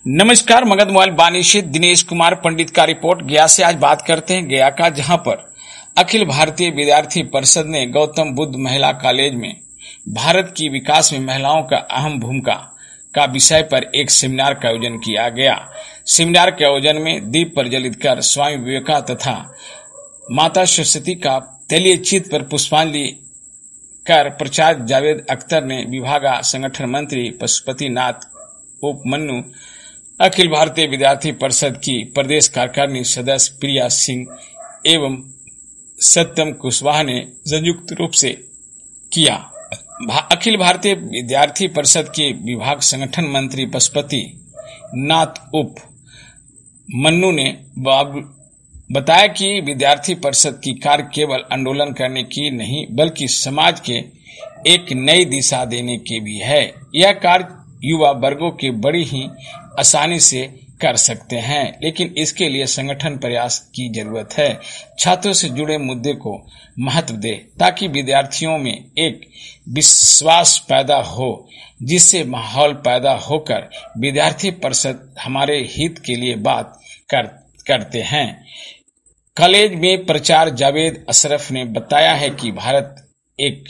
नमस्कार, मगध मोबाइल बानी से दिनेश कुमार पंडित का रिपोर्ट। गया से आज बात करते हैं गया का, जहां पर अखिल भारतीय विद्यार्थी परिषद ने गौतम बुद्ध महिला कॉलेज में भारत की विकास में महिलाओं का अहम भूमिका का विषय पर एक सेमिनार का आयोजन किया गया। सेमिनार के आयोजन में दीप प्रज्वलित कर स्वामी विवेकानंद तथा माता सरस्वती का तैलीय चित्र पर पुष्पांजलि कर प्राचार्य जावेद अख्तर ने विभागा संगठन मंत्री पशुपति नाथ उप मन्नू, अखिल भारतीय विद्यार्थी परिषद की प्रदेश कार्यकारिणी सदस्य प्रिया सिंह एवं सत्यम कुशवाहा ने संयुक्त रूप से किया। अखिल भारतीय विद्यार्थी परिषद के विभाग संगठन मंत्री पशुपति नाथ उप मन्नू ने बताया कि विद्यार्थी परिषद की कार्य केवल आंदोलन करने की नहीं बल्कि समाज के एक नई दिशा देने की भी है। यह कार्य युवा वर्गों के बड़ी ही आसानी से कर सकते हैं, लेकिन इसके लिए संगठन प्रयास की जरूरत है। छात्रों से जुड़े मुद्दे को महत्व दे ताकि विद्यार्थियों में एक विश्वास पैदा हो, जिससे माहौल पैदा होकर विद्यार्थी परिषद हमारे हित के लिए बात करते हैं। कॉलेज में प्राचार्य जावेद अशरफ ने बताया है कि भारत एक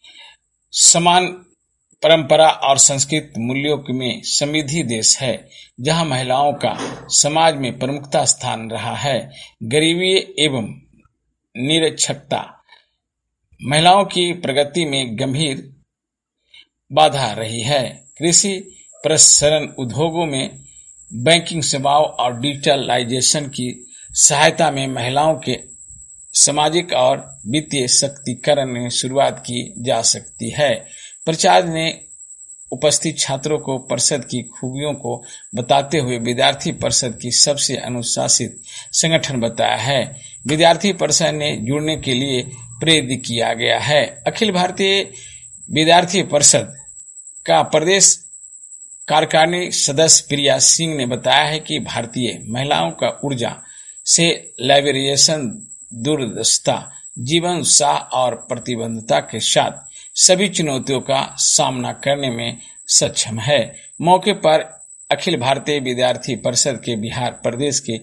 समान परंपरा और संस्कृत मूल्यों में समृद्ध देश है, जहां महिलाओं का समाज में प्रमुखता स्थान रहा है। गरीबी एवं निरक्षरता महिलाओं की प्रगति में गंभीर बाधा रही है। कृषि प्रसंस्करण उद्योगों में बैंकिंग सेवाओं और डिजिटलाइजेशन की सहायता में महिलाओं के सामाजिक और वित्तीय शक्तिकरण में शुरुआत की जा सकती है। प्राचार्य ने उपस्थित छात्रों को परिषद की खूबियों को बताते हुए विद्यार्थी परिषद की सबसे अनुशासित संगठन बताया है। विद्यार्थी परिषद ने जुड़ने के लिए प्रेरित किया गया है। अखिल भारतीय विद्यार्थी परिषद का प्रदेश कार्यकारिणी सदस्य प्रिया सिंह ने बताया है कि भारतीय महिलाओं का ऊर्जा से लाइब्रेरियन दूरदर्शिता, जीवन उत्साह और प्रतिबद्धता के साथ सभी चुनौतियों का सामना करने में सक्षम है। मौके पर अखिल भारतीय विद्यार्थी परिषद के बिहार प्रदेश के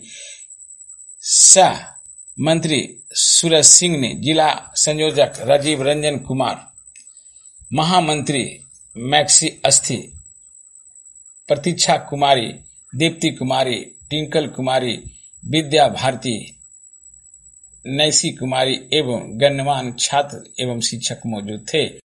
सह मंत्री सूरज सिंह ने, जिला संयोजक राजीव रंजन कुमार, महामंत्री मैक्सी अस्थि, प्रतीक्षा कुमारी, दीप्ति कुमारी, टिंकल कुमारी, विद्या भारती, नैसी कुमारी एवं गण्यमान्य छात्र एवं शिक्षक मौजूद थे।